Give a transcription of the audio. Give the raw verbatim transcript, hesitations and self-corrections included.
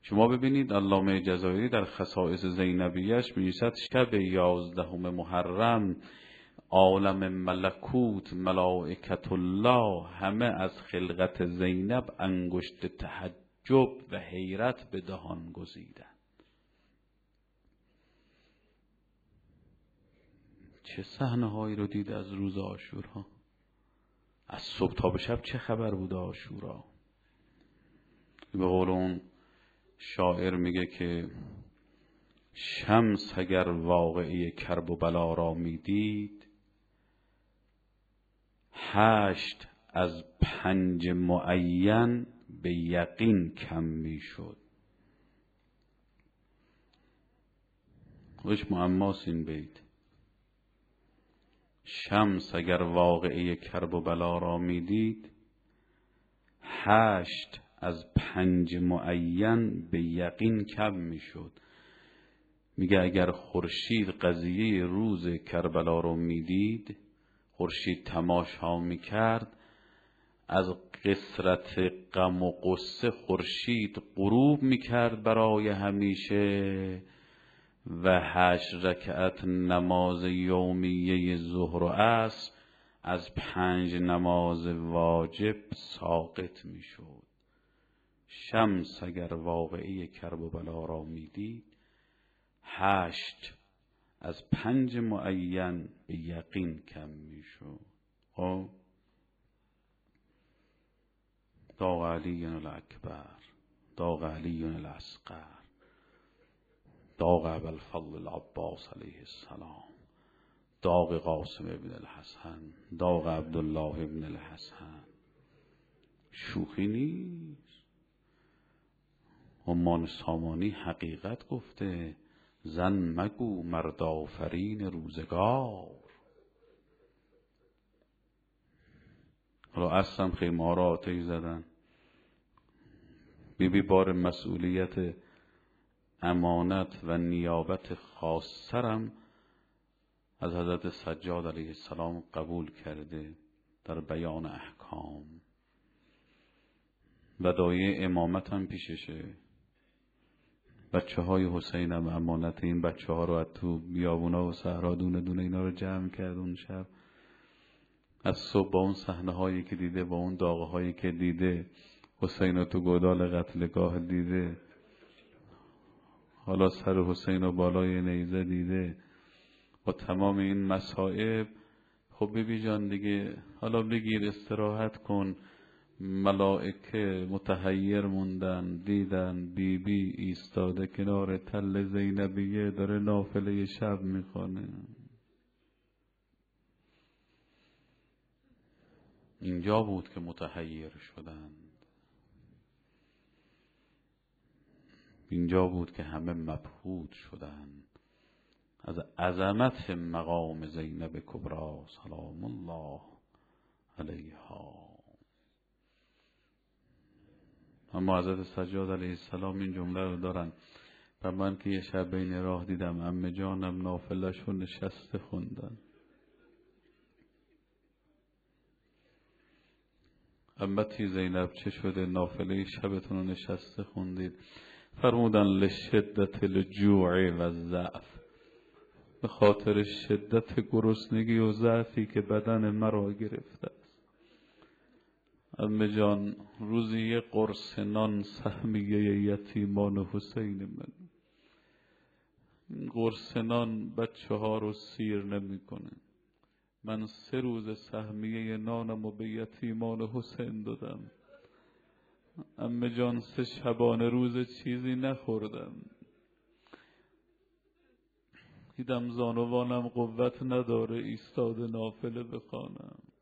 شما ببینید علامه جزایری در خصائص زینبیش می‌نویسد شب یازدهم محرم عالم ملکوت ملائکت الله همه از خلقت زینب انگشت تعجب و حیرت به دهان گزیدند. چه صحنه هایی رو دید از روز عاشورا؟ از صبح تا به شب چه خبر بود عاشورا؟ به قول اون شاعر میگه که شمس اگر واقعه کرب و بلا را میدید، هشت از پنج معین به یقین کم میشد. وش معماست این بیت. شمس اگر واقعه کرب و بلا را میدید، هشت از پنج معین به یقین کم میشد. میگه اگر خورشید قضیه روز کربلا رو میدید، خورشید تماشا میکرد، از قسرت غم و غصه خورشید غروب میکرد برای همیشه و هشت رکعت نماز یومیه ظهر و عصر از پنج نماز واجب ساقط میشد. شمس اگر واقعی کرب و بلا را میدید، هشت از پنج معین به یقین کم میشد. خب داغ علی الاکبر، داغ علی الاصغر، داغ ابوالفضل العباس علیه السلام، داغ قاسم ابن الحسن، داغ عبدالله ابن الحسن. شوخی نیست. عمان سامانی حقیقت گفته، زن مگو مرد آفرین روزگار. حالا اصلا خیمه ها را آتش زدن. بی بی بار مسئولیت امانت و نیابت خاصرم از حضرت سجاد علیه السلام قبول کرده در بیان احکام. ودایع امامت هم پیششه. بچه های حسین هم امانت این بچه ها رو از تو بیابونا و صحرا دونه دونه اینا رو جمع کرد اون شب. از صبح با اون صحنه هایی که دیده، با اون داغه هایی که دیده، حسین رو تو گودال قتلگاه دیده، حالا سر حسین رو بالای نیزه دیده، با تمام این مصائب. خب بیبی جان دیگه حالا بگیر استراحت کن. ملائکه متحیر موندن، دیدن بی بی ایستاده کنار تل زینبیه داره نافله شب میخونه. اینجا بود که متحیر شدند. اینجا بود که همه مبهوت شدند از عظمت مقام زینب کبری سلام الله علیها. اما حضرت سجاد علیه السلام این جمله رو دارن: و من که یه شب بین راه دیدم عمه جانم نافلش رو نشسته خوندن. امتی زینب چه شده نافله شبتون رو نشسته خوندید؟ فرمودن لشدت الجوع و ضعف، به خاطر شدت گرسنگی و ضعفی که بدن مرا گرفته است. عمه جان روزی یه قرص نان سهمیه یتیمان حسین من. این قرص نان بچه ها رو سیر نمی کنه. من سه روز سهمیه نانم رو به یتیمان حسین دادم. عمه جان سه شبانه روز چیزی نخوردم. دیدم زانوانم قوت نداره ایستاده نافله بخوانم.